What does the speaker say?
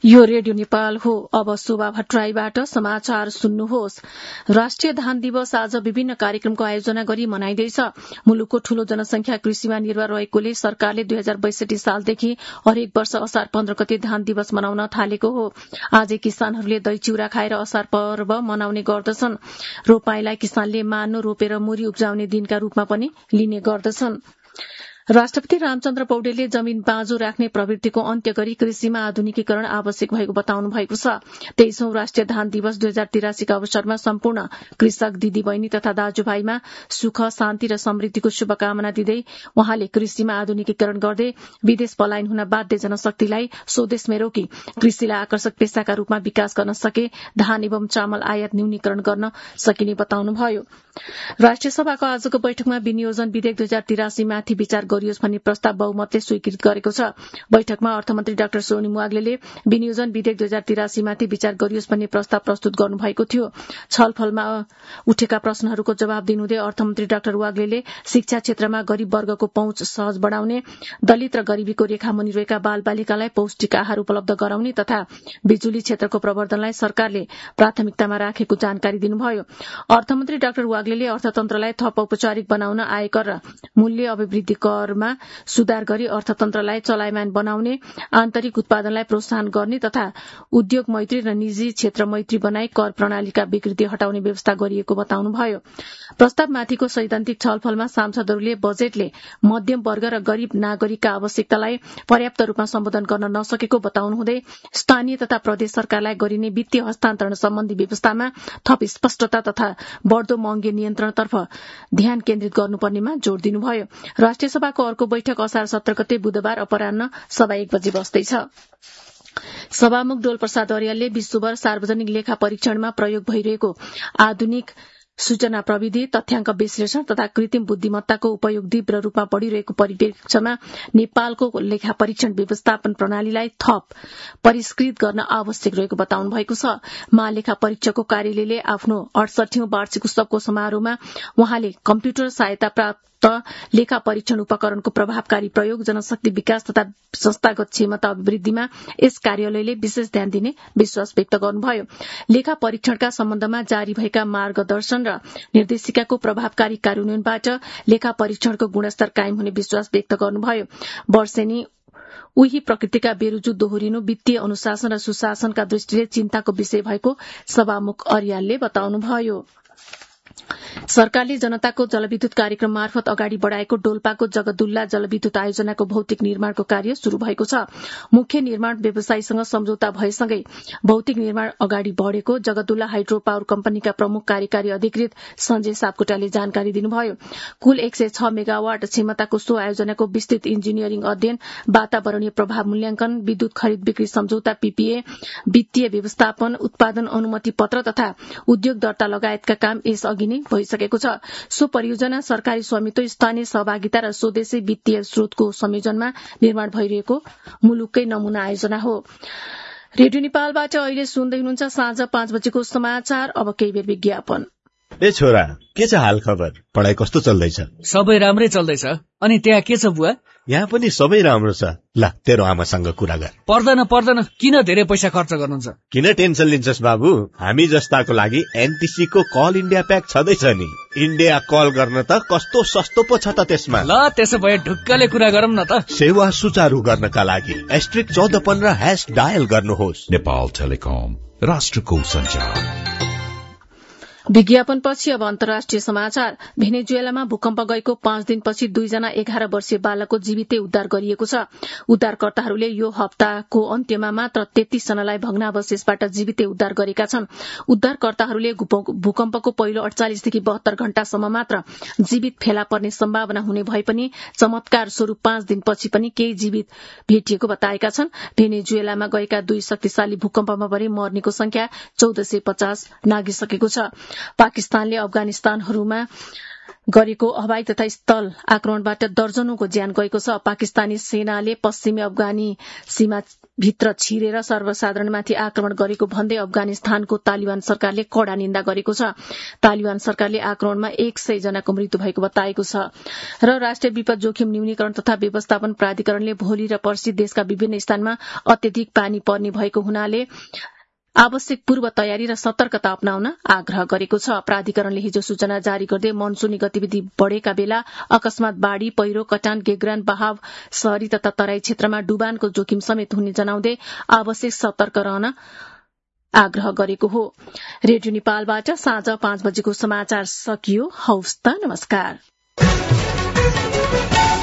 यो रेडियो नेपाल हो। अब शोभा भट्टराईबाट समाचार सुन्नुहोस्। राष्ट्रिय धान दिवस आज विभिन्न कार्यक्रमको आयोजना गरी मनाइँदैछ। मुलुकको ठूलो जनसंख्या कृषिमा निर्भर रहेकोले सरकारले 2062 सालदेखि हरेक वर्ष असार 15 गते धान दिवस मनाउन थालेको हो। आज किसानहरूले दही चिउरा खाएर असार पर्व मनाउने गर्दछन्। रोपाईँलाई किसानले मान्नु रोपेर मुरी उब्जाउने दिनका रूपमा पनि लिने गर्दछन्। राष्ट्रपति रामचन्द्र पौडेलले जमीन बाँझो राख्ने प्रवृत्तिको अन्त्य गरी कृषिमा आधुनिकीकरण आवश्यक भएको बताउनु भएको छ। 23औं राष्ट्रिय धान दिवस 2083 का अवसरमा सम्पूर्ण कृषक दिदी बहिनी तथा दाजुभाइमा सुख शान्ति र समृद्धिको शुभकामना दिँदै उहाँले कृषिमा आधुनिकीकरण गर्दै विदेश पलायन हुन बाध्य जनशक्तिलाई स्वदेशमै रोकी कृषिलाई आकर्षक पेशाका रूपमा विकास गर्न सके धान एवं चामल आयात न्यूनीकरण गर्न सकिने बताउनुभयो। राष्ट्रिय सभाको आजको बैठकमा विनियोजन विधेयक 2083 माथि विचार गरियोस् भन्ने प्रस्ताव बहुमतले स्वीकृत गरेको छ। बैठकमा अर्थमन्त्री डाक्टर सोनिम वाग्लेले विनियोजन विधेयक 2083 माथि विचार गरियोस् भन्ने प्रस्ताव प्रस्तुत गर्नुभएको थियो। छलफलमा उठेका प्रश्नहरूको जवाब दिनुहुँदै अर्थमन्त्री डाक्टर वाग्लेले शिक्षा क्षेत्रमा गरीब वर्गको पहुँच सहज बढ़ाउने, दलित र गरीबीको रेखा मुनि रहेका बालबालिकालाई पौष्टिक आहार उपलब्ध गराउने तथा बिजुली क्षेत्रको प्रवर्धनलाई सरकारले प्राथमिकतामा राखेको जानकारी दिनुभयो। अर्थमन्त्री डाक्टर वाग्लेले अर्थतन्त्रलाई थप औपचारिक बनाउन आयकर र मूल्य अभिवृद्धि करमा सुधार गरी अर्थतन्त्रलाई चलायमान बनाउने, आन्तरिक उत्पादनलाई प्रोत्साहन गर्ने तथा उद्योग मैत्री र निजी क्षेत्र मैत्री बनाई कर प्रणालीका विकृति हटाउने व्यवस्था गरिएको बताउनुभयो। प्रस्तावमाथिको सैद्धान्तिक छलफलमा सांसदहरूले बजेटले मध्यम वर्ग र गरीब नागरिकका आवश्यकतालाई पर्याप्त रूपमा सम्बोधन गर्न नसकेको बताउनुहुँदै स्थानीय तथा प्रदेश सरकारलाई गरिने वित्तीय हस्तान्तरण सम्बन्धी व्यवस्थामा थप स्पष्टता तथा बढ़दो महँगी नियन्त्रणतर्फ ध्यान केन्द्रित गर्नुपर्नेमा जोड़ दिनुभयो। राष्ट्रिय सभाको अर्को बैठक असार 17 गते बुधबार अपराह्न 1:15 बजे बस्दैछ। सभामुख डोलप्रसाद अर्यालले विश्वभर सार्वजनिक लेखा परीक्षणमा प्रयोग भइरहेको आधुनिक सूचना प्रविधि, तथ्याङ्क विश्लेषण तथा कृत्रिम बुद्धिमत्ताको उपयोग तीव्र रूपमा बढ़िरहेको परिप्रेक्ष्यमा नेपालको लेखा परीक्षण व्यवस्थापन प्रणालीलाई थप परिष्कृत गर्न आवश्यक रहेको बताउनु भएको छ। महालेखा परीक्षकको कार्यालयले आफ्नो 68औं वार्षिक उत्सवको समारोहमा उहाँले कम्प्युटर सहायता प्राप्त लेखा परीक्षण उपकरणको प्रभावकारी प्रयोग, जनशक्ति विकास तथा संस्थागत क्षमता अभिवृद्धिमा यस कार्यालयले विशेष ध्यान दिने विश्वास व्यक्त गर्नुभयो। लेखा परीक्षणका सम्बन्धमा जारी भएका मार्गदर्शन र निर्देशिकाको प्रभावकारी कार्यान्वयनबाट लेखा परीक्षणको गुणस्तर कायम हुने विश्वास व्यक्त गर्नुभयो। वर्षेनी उही प्रकृतिका बेरुजु दोहोरिनु वित्तीय अनुशासन र सुशासनका दृष्टिले चिन्ताको विषय भएको सभामुख अर्यालले बताउनुभयो। सरकारले जनताको जलविद्युत कार्यक्रम मार्फत अगाडि बढ़ाएको डोल्पाको जगदुल्ला जलविद्युत आयोजनाको भौतिक निर्माणको कार्य शुरू भएको छ। मुख्य निर्माण व्यवसायीसँग सम्झौता भएसँगै भौतिक निर्माण अगाडि बढ़ेको जगदुल्ला हाइड्रो पावर कम्पनीका प्रमुख कार्यकारी अधिकृत संजय सापकोटाले जानकारी दिनुभयो। कुल 106 मेगावाट क्षमताको सो आयोजनाको विस्तृत इन्जिनियरिङ अध्ययन, वातावरणीय प्रभाव मूल्याङ्कन, विद्युत खरिद बिक्री सम्झौता पीपीए, वित्तीय व्यवस्थापन, उत्पादन अनुमति पत्र तथा उद्योग दर्ता लगायतका काम यस अघि नै भइसकेको छ। सो परियोजना सरकारी स्वामित्व, स्थानीय सहभागिता र स्वदेशी वित्तीय स्रोतको संयोजनमा निर्माण भइरहेको मुलुककै नमूना आयोजना हो। रेडियो नेपालबाट अहिले सुन्दै हुनुहुन्छ साँझ 5 बजेको समाचार। अब केही बेर विज्ञापन। ए छोरा, के छ हाल खबर? पढाइ कस्तो चल्दैछ? सबै राम्रै चल्दैछ। अनि त्यहाँ के छ बुवा? यहाँ पनि सबै राम्रो छ। ल, तेरो आमासँग कुरा गर। पर्दैन, किन धेरै पैसा खर्च गर्नुहुन्छ? किन टेन्सन लिन्छस् बाबु? हामी जस्ताको लागि एनटीसी को कल इन्डिया प्याक छँदैछ नि। इन्डिया कल गर्न त कस्तो सस्तो पो छ त त्यसमा। ल, त्यसो भए ढुक्कले कुरा गरौँ न त। सेवा सुचारू गर्नका लागि *1415# डायल गर्नुहोस्। नेपाल टेलिकम, राष्ट्रको सञ्चार। विज्ञापनपछि अब अन्तर्राष्ट्रिय समाचार। भेनेजुएलामा भूकम्प गएको 5 दिनपछि 2 जना 11 वर्षीय बालकको जीवितै उद्धार गरिएको छ। उद्धारकर्ताहरूले यो हप्ताको अन्त्यमा मात्र 33 जनालाई भग्नावशेषबाट जीवितै उद्धार गरेका छन्। उद्धारकर्ताहरूले भूकम्पको पहिलो 48 देखि 72 घण्टासम्म मात्र जीवित फेला पर्ने सम्भावना हुने भए पनि चमत्कार स्वरूप 5 दिनपछि पनि केही जीवित भेटिएको बताएका छन्। भेनेजुएलामा गएका 2 शक्तिशाली भूकम्पमा भने मर्नेको संख्या 1450 नागिसकेको छ। पाकिस्तानले अफगानिस्तानहरूमा गरेको हवाई तथा स्थल आक्रमणबाट दर्जनौंको ज्यान गएको छ। पाकिस्तानी सेनाले पश्चिमी अफगानी सीमाभित्र छिरेर सर्वसाधारणमाथि आक्रमण गरेको भन्दै अफगानिस्तानको तालिबान सरकारले कड़ा निन्दा गरेको छ। तालिबान सरकारले आक्रमणमा 100 जनाको मृत्यु भएको बताएको छ। र राष्ट्रिय विपद जोखिम न्यूनीकरण तथा व्यवस्थापन प्राधिकरणले भोलि र पर्सि देशका विभिन्न स्थानमा अत्यधिक पानी पर्ने भएको हुनाले आवश्यक पूर्व तयारी र सतर्कता अपनाउन आग्रह गरेको छ। प्राधिकरणले हिजो सूचना जारी गर्दै मनसूनी गतिविधि बढ़ेका बेला अकस्मात बाढ़ी, पहिरो, कटान, गेग्रान, बहाव, शहरी तथा तराई क्षेत्रमा डुबानको जोखिम समेत हुने जनाउँदै आवश्यक सतर्क रहन आग्रह गरेको हो। रेडियो नेपालबाट साँझ 5 बजेको समाचार सकियो। हौस् त, नमस्कार।